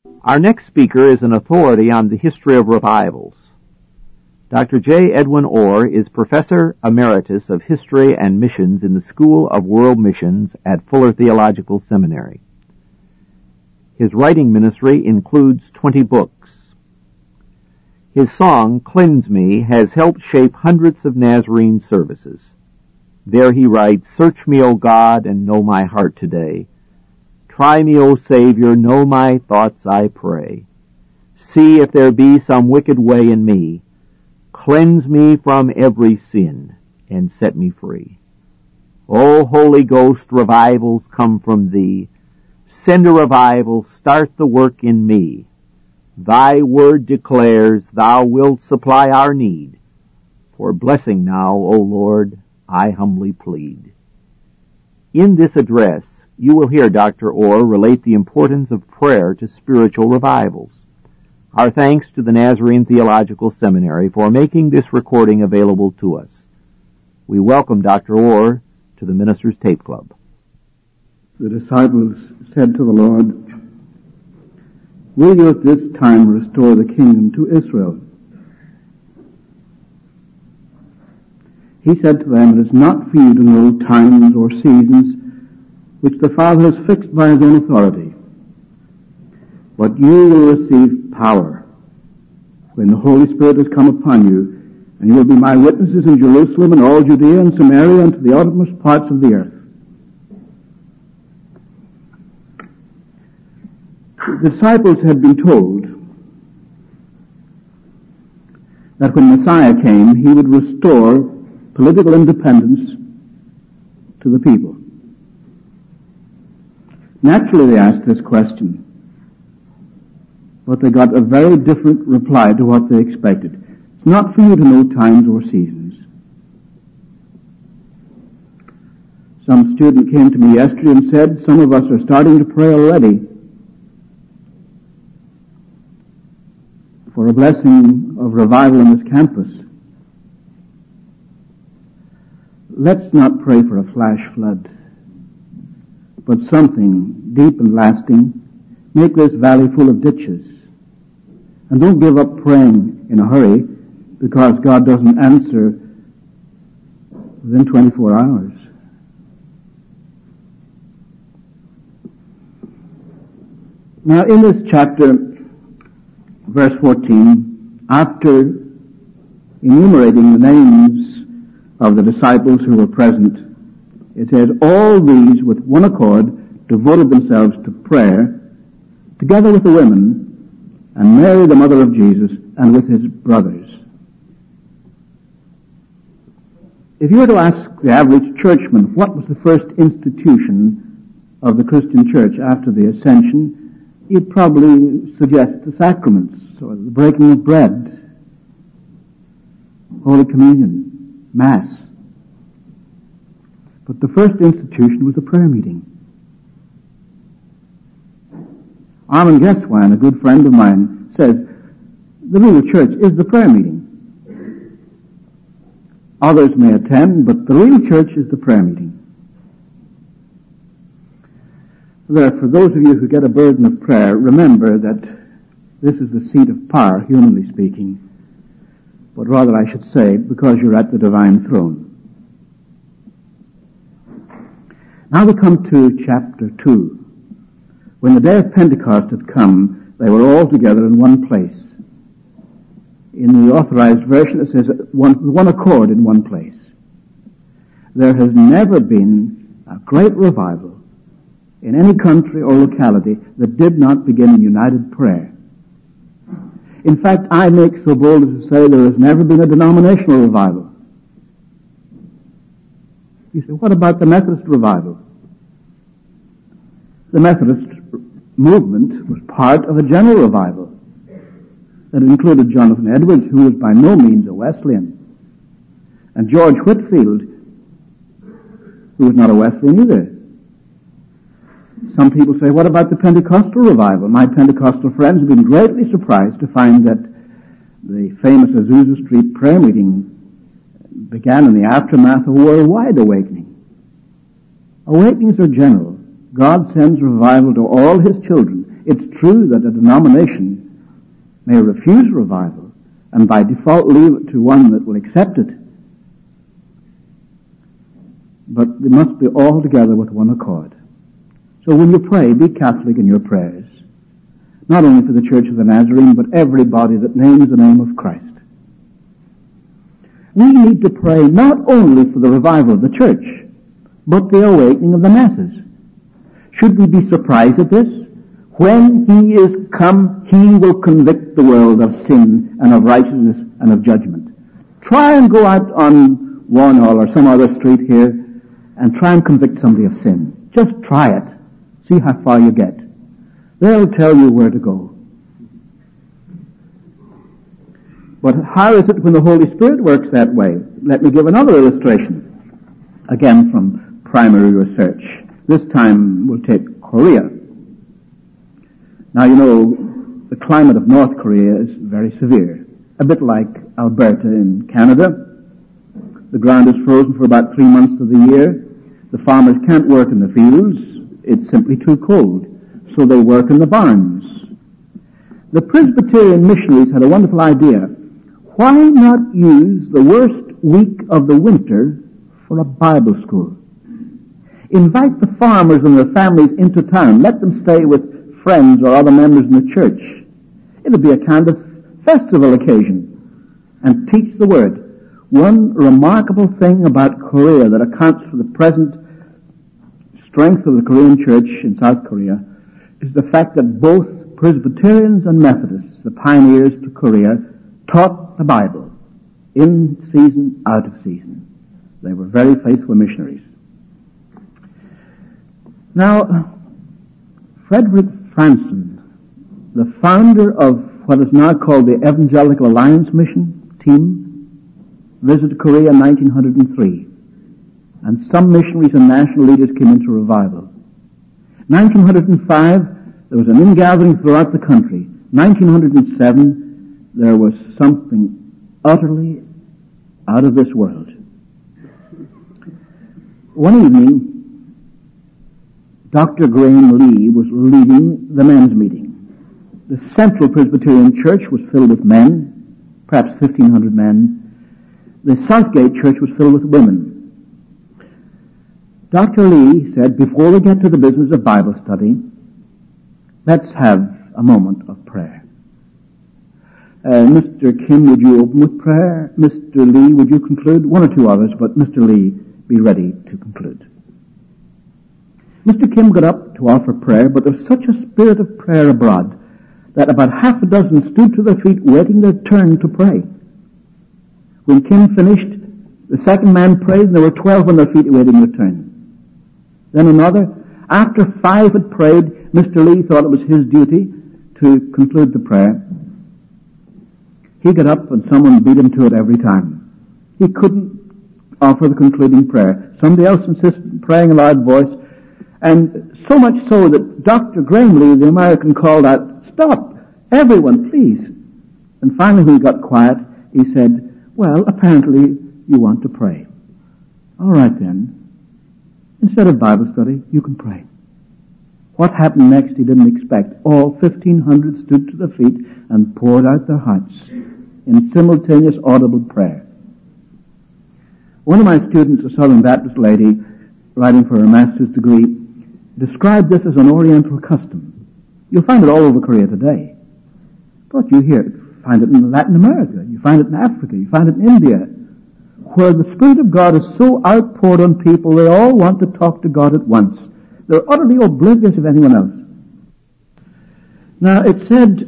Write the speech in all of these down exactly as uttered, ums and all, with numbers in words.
Our next speaker is an authority on the history of revivals. Doctor J. Edwin Orr is Professor Emeritus of History and Missions in the School of World Missions at Fuller Theological Seminary. His writing ministry includes twenty books. His song, Cleanse Me, has helped shape hundreds of Nazarene services. There he writes, "Search me, O God, and know my heart today. Try me, O Savior, know my thoughts, I pray. See if there be some wicked way in me. Cleanse me from every sin, and set me free. O Holy Ghost, revivals come from thee. Send a revival, start the work in me. Thy word declares thou wilt supply our need. For blessing now, O Lord, I humbly plead." In this address, you will hear Doctor Orr relate the importance of prayer to spiritual revivals. Our thanks to the Nazarene Theological Seminary for making this recording available to us. We welcome Doctor Orr to the Ministers' Tape Club. The disciples said to the Lord, "Will you at this time restore the kingdom to Israel?" He said to them, "It is not for you to know times or seasons which the Father has fixed by his own authority. But you will receive power when the Holy Spirit has come upon you, and you will be my witnesses in Jerusalem and all Judea and Samaria and to the uttermost parts of the earth." The disciples had been told that when Messiah came, he would restore political independence to the people. Naturally, they asked this question, but they got a very different reply to what they expected. It's not for you to know times or seasons. Some student came to me yesterday and said, "Some of us are starting to pray already for a blessing of revival on this campus." Let's not pray for a flash flood, but something deep and lasting. Make this valley full of ditches. And don't give up praying in a hurry because God doesn't answer within twenty-four hours. Now in this chapter, verse fourteen, after enumerating the names of the disciples who were present, it says, "All these with one accord devoted themselves to prayer, together with the women, and Mary the mother of Jesus, and with his brothers." If you were to ask the average churchman what was the first institution of the Christian church after the ascension, he'd probably suggest the sacraments, or the breaking of bread, Holy Communion, Mass. But the first institution was a prayer meeting. Armin Geswein, a good friend of mine, says, the real church is the prayer meeting. Others may attend, but the real church is the prayer meeting. There, for those of you who get a burden of prayer, remember that this is the seat of power, humanly speaking, but rather I should say, because you're at the divine throne. Now we come to chapter two. When the day of Pentecost had come, they were all together in one place. In the Authorized Version it says one, one accord in one place. There has never been a great revival in any country or locality that did not begin in united prayer. In fact, I make so bold as to say there has never been a denominational revival. You say, what about the Methodist revival? The Methodist movement was part of a general revival that included Jonathan Edwards, who was by no means a Wesleyan, and George Whitefield, who was not a Wesleyan either. Some people say, what about the Pentecostal revival? My Pentecostal friends have been greatly surprised to find that the famous Azusa Street prayer meeting began in the aftermath of a worldwide awakening. Awakenings are general. God sends revival to all his children. It's true that a denomination may refuse revival and by default leave it to one that will accept it. But they must be all together with one accord. So when you pray, be Catholic in your prayers. Not only for the Church of the Nazarene, but everybody that names the name of Christ. We need to pray not only for the revival of the church, but the awakening of the masses. Should we be surprised at this? When he is come, he will convict the world of sin and of righteousness and of judgment. Try and go out on Warnall or some other street here and try and convict somebody of sin. Just try it. See how far you get. They'll tell you where to go. But how is it when the Holy Spirit works that way? Let me give another illustration. Again from primary research. This time we'll take Korea. Now, you know, the climate of North Korea is very severe. A bit like Alberta in Canada. The ground is frozen for about three months of the year. The farmers can't work in the fields. It's simply too cold. So they work in the barns. The Presbyterian missionaries had a wonderful idea. Why not use the worst week of the winter for a Bible school? Invite the farmers and their families into town. Let them stay with friends or other members in the church. It'll be a kind of festival occasion. And teach the Word. One remarkable thing about Korea that accounts for the present strength of the Korean church in South Korea is the fact that both Presbyterians and Methodists, the pioneers to Korea, taught the Bible in season, out of season. They were very faithful missionaries. Now, Frederick Franson, the founder of what is now called the Evangelical Alliance Mission Team, visited Korea in nineteen oh three, and some missionaries and national leaders came into revival. nineteen oh five, there was an ingathering throughout the country. nineteen oh seven, there was something utterly out of this world. One evening, Doctor Graham Lee was leading the men's meeting. The Central Presbyterian Church was filled with men, perhaps fifteen hundred men. The Southgate Church was filled with women. Doctor Lee said, before we get to the business of Bible study, let's have a moment of prayer. Uh, Mister Kim, would you open with prayer? Mister Lee, would you conclude? One or two others, but Mister Lee, be ready to conclude. Mister Kim got up to offer prayer, but there was such a spirit of prayer abroad that about half a dozen stood to their feet waiting their turn to pray. When Kim finished, the second man prayed, and there were twelve on their feet waiting their turn. Then another. After five had prayed, Mister Lee thought it was his duty to conclude the prayer. He got up and someone beat him to it every time. He couldn't offer the concluding prayer. Somebody else insisted, praying a loud voice, and so much so that Doctor Graham Lee, the American, called out, "Stop! Everyone, please!" And finally, when he got quiet, he said, "Well, apparently you want to pray. All right then. Instead of Bible study, you can pray." What happened next he didn't expect. All fifteen hundred stood to their feet and poured out their hearts in simultaneous audible prayer. One of my students, a Southern Baptist lady, writing for her master's degree, described this as an Oriental custom. You'll find it all over Korea today. But you hear it, find it in Latin America, you find it in Africa, you find it in India, where the Spirit of God is so outpoured on people, they all want to talk to God at once. They're utterly oblivious of anyone else. Now, it said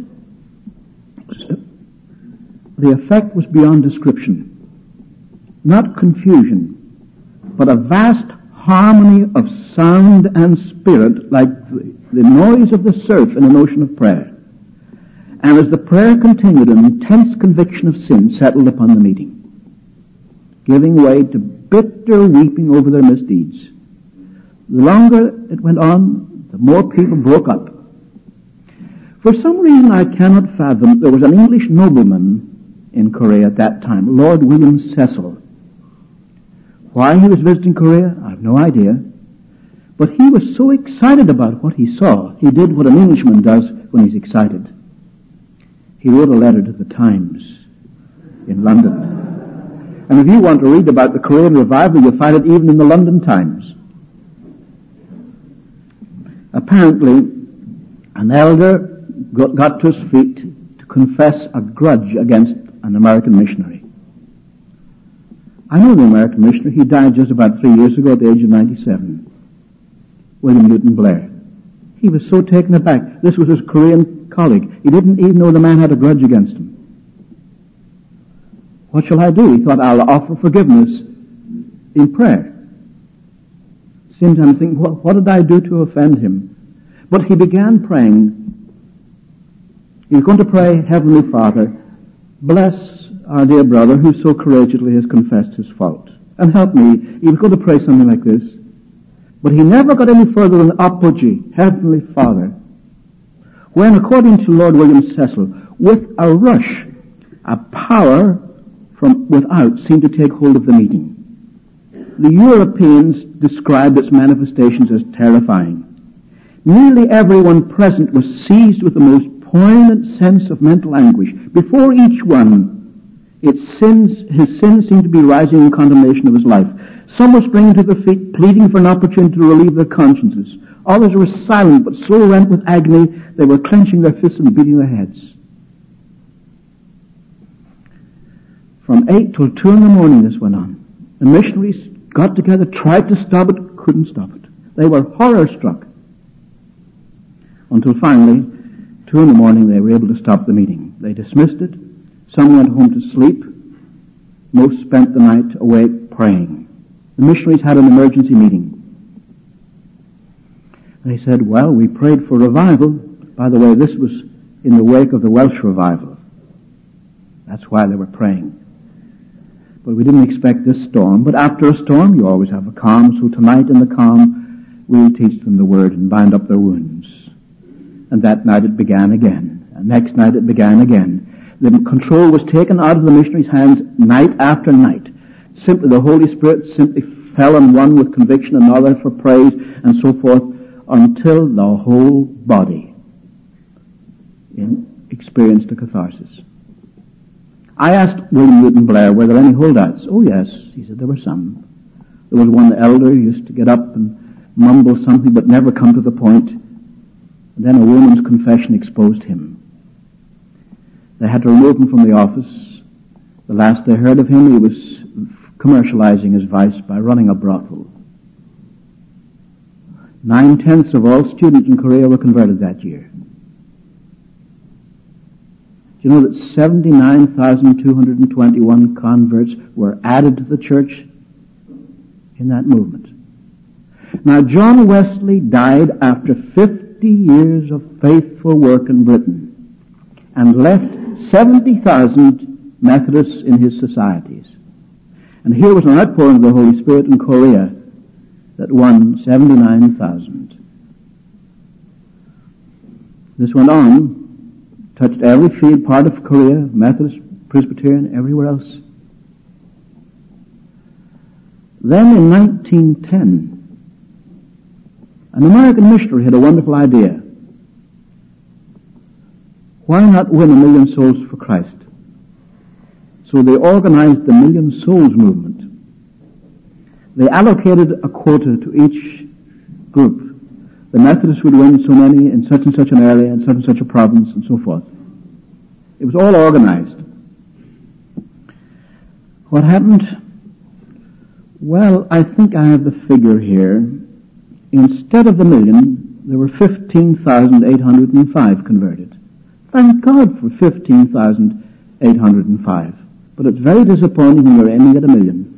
the effect was beyond description. Not confusion, but a vast harmony of sound and spirit, like the, the noise of the surf in an ocean of prayer. And as the prayer continued, an intense conviction of sin settled upon the meeting, giving way to bitter weeping over their misdeeds. The longer it went on, the more people broke up. For some reason I cannot fathom, there was an English nobleman in Korea at that time, Lord William Cecil. Why he was visiting Korea, I have no idea. But he was so excited about what he saw, he did what an Englishman does when he's excited. He wrote a letter to the Times in London. And if you want to read about the Korean revival, you'll find it even in the London Times. Apparently, an elder got, got to his feet to confess a grudge against an American missionary. I know the American missionary. He died just about three years ago at the age of ninety-seven. William Newton Blair. He was so taken aback. This was his Korean colleague. He didn't even know the man had a grudge against him. What shall I do? He thought, I'll offer forgiveness in prayer. Same time thinking, what, what did I do to offend him? But he began praying. He was going to pray, Heavenly Father, bless our dear brother who so courageously has confessed his fault. And help me. He was going to pray something like this. But he never got any further than apogee, Heavenly Father, when, according to Lord William Cecil, with a rush, a power from without seemed to take hold of the meeting. The Europeans described its manifestations as terrifying. Nearly everyone present was seized with the most poignant sense of mental anguish. Before each one, its sins, his sins seemed to be rising in condemnation of his life. Some were springing to their feet, pleading for an opportunity to relieve their consciences. Others were silent, but so rent with agony, they were clenching their fists and beating their heads. From eight till two in the morning this went on. The missionaries got together, tried to stop it, couldn't stop it. They were horror-struck. Until finally, two in the morning, they were able to stop the meeting. They dismissed it. Some went home to sleep. Most spent the night awake praying. The missionaries had an emergency meeting. They said, well, we prayed for revival. By the way, this was in the wake of the Welsh revival. That's why they were praying. But we didn't expect this storm. But after a storm, you always have a calm. So tonight in the calm, we'll teach them the word and bind up their wounds. And that night it began again. And next night it began again. The control was taken out of the missionaries' hands night after night. Simply the Holy Spirit simply fell on one with conviction, another for praise, and so forth, until the whole body experienced a catharsis. I asked William Newton Blair, were there any holdouts? Oh yes, he said there were some. There was one elder who used to get up and mumble something but never come to the point. And then a woman's confession exposed him. They had to remove him from the office. The last they heard of him, he was commercializing his vice by running a brothel. Nine-tenths of all students in Korea were converted that year. Do you know that seventy-nine thousand two hundred twenty-one converts were added to the church in that movement? Now, John Wesley died after fifty years of faithful work in Britain and left seventy thousand Methodists in his societies. And here was an outpouring of the Holy Spirit in Korea that won seventy-nine thousand. This went on, touched every field, part of Korea, Methodist, Presbyterian, everywhere else. Then in nineteen ten, an American missionary had a wonderful idea. Why not win a million souls for Christ? So they organized the Million Souls movement. They allocated a quota to each group. The Methodists would win so many in such and such an area, in such and such a province, and so forth. It was all organized. What happened? Well, I think I have the figure here. Instead of the million, there were fifteen thousand eight hundred five converted. Thank God for fifteen thousand eight hundred five. But it's very disappointing when you're aiming at a million.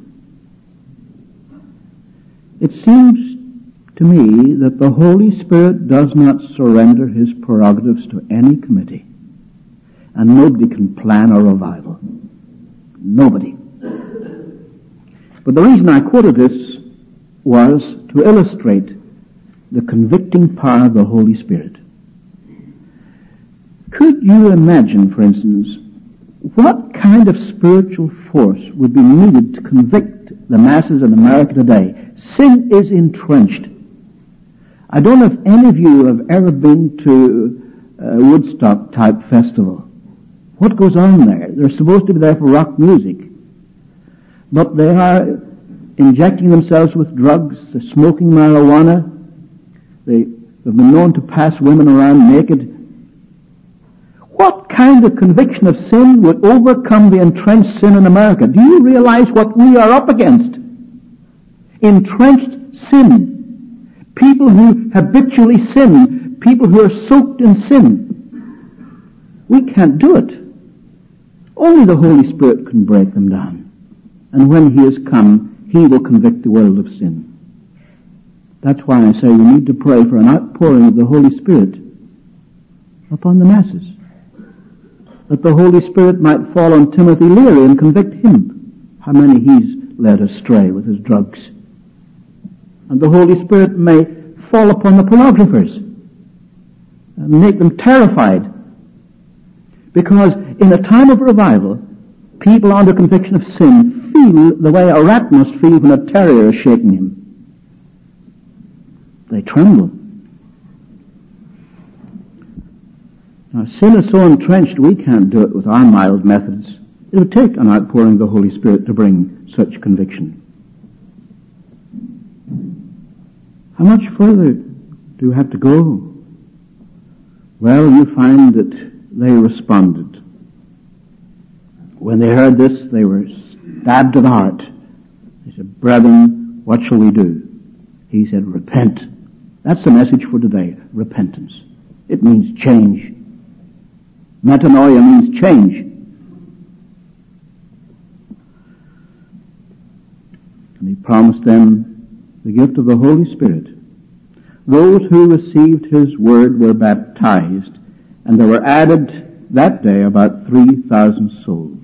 It seems to me that the Holy Spirit does not surrender his prerogatives to any committee. And nobody can plan a revival. Nobody. But the reason I quoted this was to illustrate the convicting power of the Holy Spirit. Could you imagine, for instance, what kind of spiritual force would be needed to convict the masses in America today? Sin is entrenched. I don't know if any of you have ever been to a Woodstock-type festival. What goes on there? They're supposed to be there for rock music, but they are injecting themselves with drugs, they're smoking marijuana, they, they've been known to pass women around naked. What kind of conviction of sin would overcome the entrenched sin in America? Do you realize what we are up against? Entrenched sin. People who habitually sin. People who are soaked in sin. We can't do it. Only the Holy Spirit can break them down. And when He has come, He will convict the world of sin. That's why I say we need to pray for an outpouring of the Holy Spirit upon the masses. That the Holy Spirit might fall on Timothy Leary and convict him. How many he's led astray with his drugs. And the Holy Spirit may fall upon the pornographers and make them terrified. Because in a time of revival, people under conviction of sin feel the way a rat must feel when a terrier is shaking him. They tremble. Now, sin is so entrenched we can't do it with our mild methods. It would take an outpouring of the Holy Spirit to bring such conviction. How much further do we have to go? Well, you find that they responded. When they heard this, they were stabbed to the heart. They said, "Brethren, what shall we do?" He said, "Repent." That's the message for today, repentance. It means change. Metanoia means change. And He promised them the gift of the Holy Spirit. Those who received His word were baptized, and there were added that day about three thousand souls.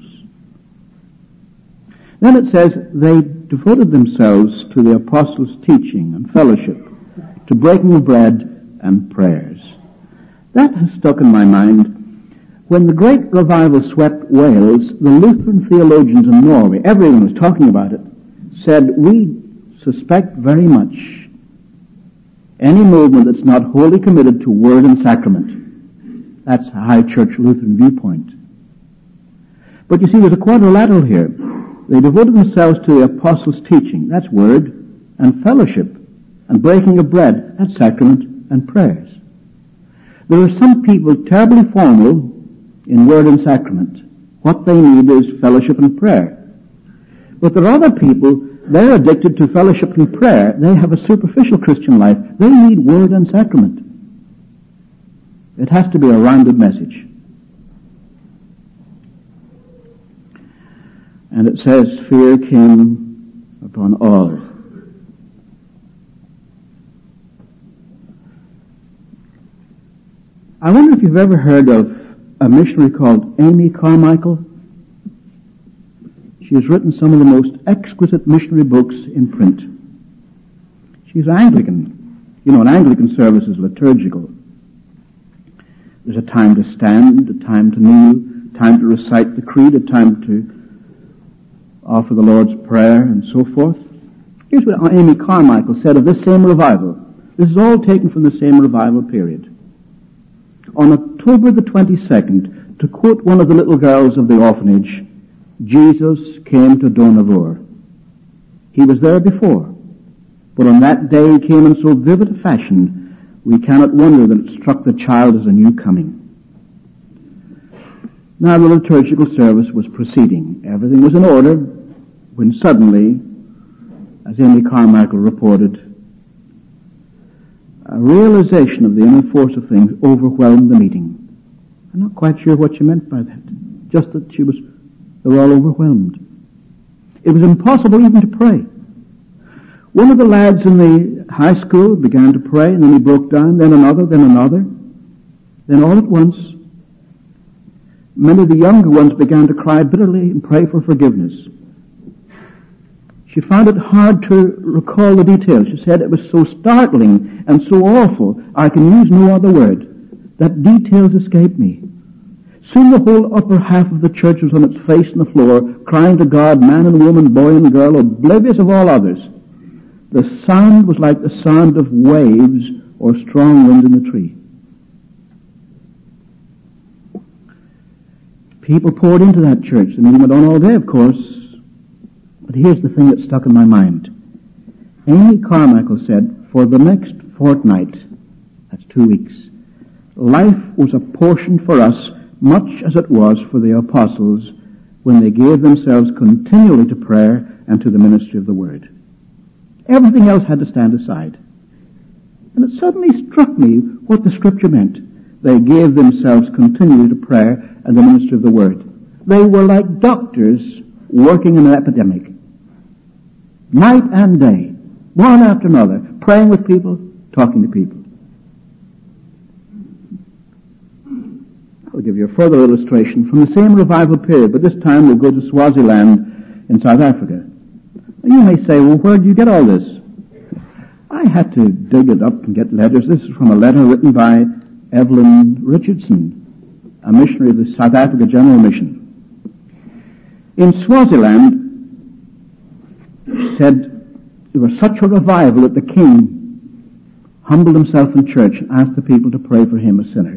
Then it says, they devoted themselves to the apostles' teaching and fellowship, to breaking of bread and prayers. That has stuck in my mind. When the great revival swept Wales, the Lutheran theologians in Norway, everyone was talking about it, said, we suspect very much any movement that's not wholly committed to word and sacrament. That's a high church Lutheran viewpoint. But you see, there's a quadrilateral here. They devoted themselves to the apostles' teaching, that's word, and fellowship, and breaking of bread, that's sacrament and prayers. There are some people terribly formal in word and sacrament. What they need is fellowship and prayer. But there are other people, they're addicted to fellowship and prayer. They have a superficial Christian life. They need word and sacrament. It has to be a rounded message. And it says, fear came upon all. I wonder if you've ever heard of a missionary called Amy Carmichael. She has written some of the most exquisite missionary books in print. She's Anglican. You know, an Anglican service is liturgical. There's a time to stand, a time to kneel, a time to recite the creed, a time to offer the Lord's Prayer, and so forth. Here's what Amy Carmichael said of this same revival. This is all taken from the same revival period. On October the twenty-second, to quote one of the little girls of the orphanage, Jesus came to Dohnavur. He was there before, but on that day he came in so vivid a fashion, we cannot wonder that it struck the child as a new coming. Now the liturgical service was proceeding. Everything was in order when suddenly, as Amy Carmichael reported, a realization of the inner force of things overwhelmed the meeting. I'm not quite sure what she meant by that. Just that she was, they were all overwhelmed. It was impossible even to pray. One of the lads in the high school began to pray, and then he broke down, then another, then another. Then all at once, many of the younger ones began to cry bitterly and pray for forgiveness. She found it hard to recall the details. She said it was so startling and so awful, I can use no other word, that details escaped me. Soon the whole upper half of the church was on its face on the floor, crying to God, man and woman, boy and girl, oblivious of all others. The sound was like the sound of waves or strong wind in the tree. People poured into that church. The meeting went on all day, of course. But here's the thing that stuck in my mind. Amy Carmichael said, for the next fortnight, that's two weeks, life was apportioned for us much as it was for the apostles when they gave themselves continually to prayer and to the ministry of the word. Everything else had to stand aside. And it suddenly struck me what the scripture meant. They gave themselves continually to prayer and the ministry of the word. They were like doctors working in an epidemic. Night and day, one after another, praying with people, talking to people. I'll give you a further illustration from the same revival period, but this time we'll go to Swaziland in South Africa. You may say, well, where did you get all this? I had to dig it up and get letters. This is from a letter written by Evelyn Richardson, a missionary of the South Africa General Mission. In Swaziland, she said there was such a revival that the king humbled himself in church and asked the people to pray for him, a sinner.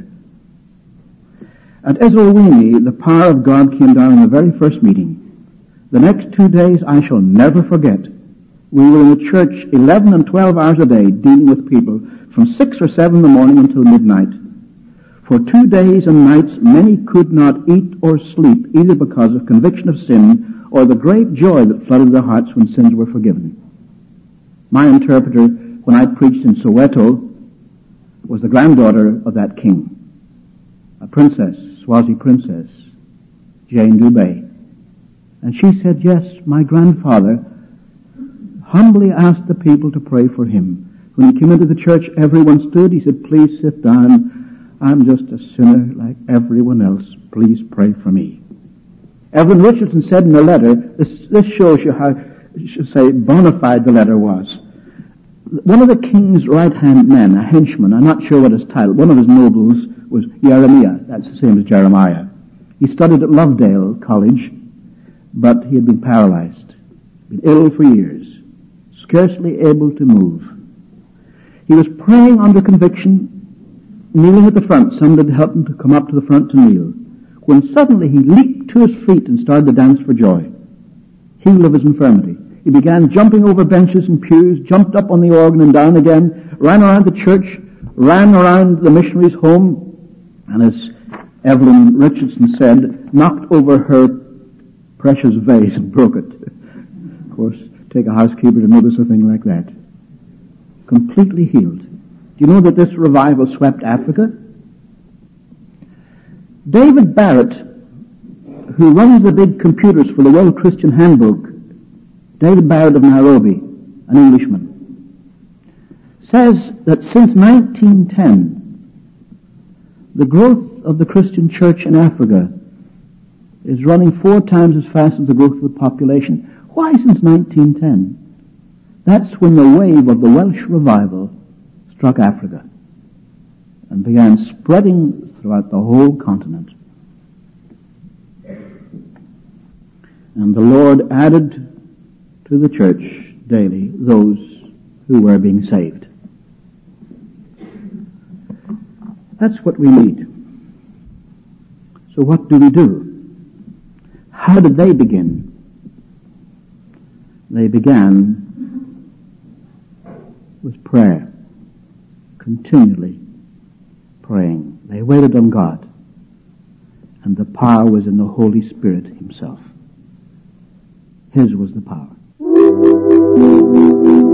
At Ezulwini, the power of God came down in the very first meeting. The next two days I shall never forget. We were in the church eleven and twelve hours a day dealing with people from six or seven in the morning until midnight. For two days and nights many could not eat or sleep, either because of conviction of sin or the great joy that flooded their hearts when sins were forgiven. My interpreter, when I preached in Soweto, was the granddaughter of that king, a princess, Swazi princess, Jane Dubé. And she said, yes, my grandfather humbly asked the people to pray for him. When he came into the church, everyone stood. He said, please sit down. I'm just a sinner like everyone else. Please pray for me. Evelyn Richardson said in the letter, this, this shows you how, you should say, bona fide the letter was. One of the king's right-hand men, a henchman, I'm not sure what his title, one of his nobles was Jeremiah. That's the same as Jeremiah. He studied at Lovedale College, but he had been paralyzed, been ill for years, scarcely able to move. He was praying under conviction, kneeling at the front. Somebody helped him to come up to the front to kneel, when suddenly he leaped to his feet and started to dance for joy, healed of his infirmity. He began jumping over benches and pews, jumped up on the organ and down again, ran around the church, ran around the missionary's home, and as Evelyn Richardson said, knocked over her precious vase and broke it. Of course, take a housekeeper to notice a thing like that. Completely healed. Do you know that this revival swept Africa? David Barrett, who runs the big computers for the World Christian Handbook, David Barrett of Nairobi, an Englishman, says that since nineteen ten, the growth of the Christian church in Africa is running four times as fast as the growth of the population. Why since nineteen ten? That's when the wave of the Welsh revival struck Africa and began spreading throughout the whole continent. And the Lord added to the church daily those who were being saved. That's what we need. So what do we do? How did they begin? They began with prayer, continually praying. They waited on God, and the power was in the Holy Spirit himself. His was the power.